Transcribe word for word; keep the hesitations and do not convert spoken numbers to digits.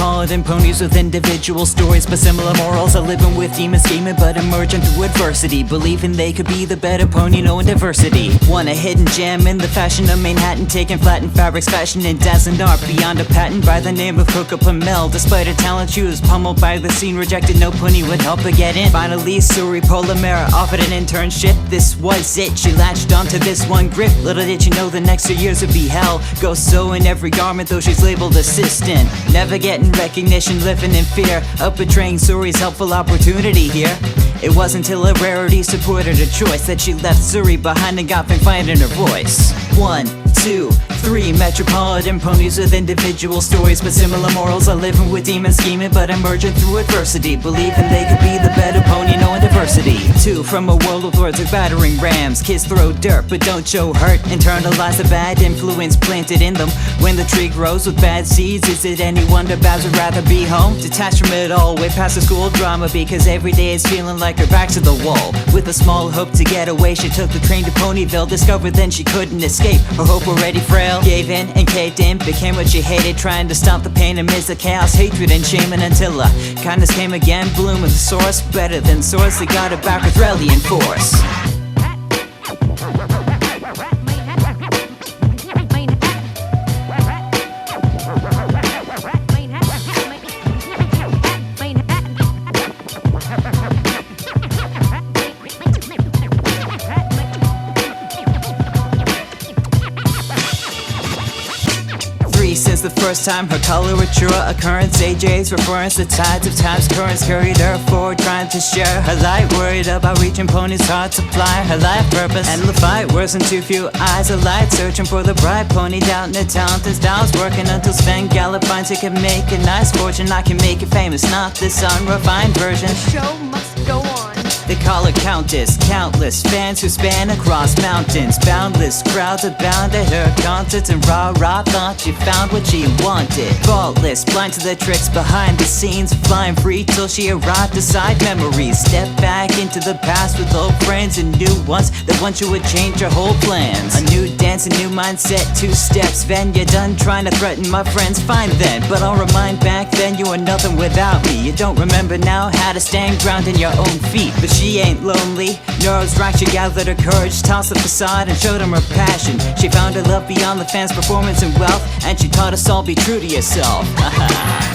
Metropolitan ponies with individual stories but similar morals, are living with demons scheming but emerging through adversity, believing they could be the better pony, knowing diversity. Want a hidden gem in the fashion of Manhattan, taking flattened fabrics, fashion and dazzling art beyond a patent by the name of Coco Pamel. Despite her talent, she was pummeled by the scene, rejected, no pony would help her get in. Finally, Suri Polymera offered an internship, this was it, she latched onto this one grip. Little did she know the next two years would be hell. Go sew in every garment though she's labeled assistant, never getting recognition, living in fear of betraying Suri's helpful opportunity here. It wasn't until her rarity supported her choice that she left Suri behind and got finding her voice. One, two, three Metropolitan ponies with individual stories but similar morals, are living with demons scheming but emerging through adversity, believing they could be the better pony, knowing diversity. Two, from a world with words like battering rams, kids throw dirt but don't show hurt, internalize the bad influence planted in them. When the tree grows with bad seeds, is it any wonder Babs would rather be home? Detached from it all, way past the school drama, because every day is feeling like her back to the wall. With a small hope to get away, she took the train to Ponyville, discovered then she couldn't escape. Her hope already frail, gave in and caved in, became what she hated, trying to stop the pain amidst the chaos, hatred and shame, and until her kindness came again, bloom with the source, better than source, they got it back with Relian force. Since the first time her coloratura occurrence, A J's reference, the tides of time's currents carried her forward, trying to share her light, worried about reaching pony's heart supply, her life purpose, and the fight worse than too few eyes of light, searching for the bright pony, doubting her talent and styles, working until Sven Gallop finds he can make a nice fortune. I can make it famous, not this unrefined version. The show must go on. They call her Countess, countless fans who span across mountains, boundless crowds abound at her concerts, and rah-rah thought she found what she wanted. Faultless, blind to the tricks behind the scenes, flying free till she arrived beside memories. Step back into the past with old friends and new ones that want you would change her whole plans. A new dance, a new mindset, two steps, then you're done trying to threaten my friends, fine then. But I'll remind back then you were nothing without me. You don't remember now how to stand ground in your own feet. But she ain't lonely, nerves racked, she gathered her courage, tossed the facade and showed them her passion. She found her love beyond the fans' performance and wealth, and she taught us all be true to yourself.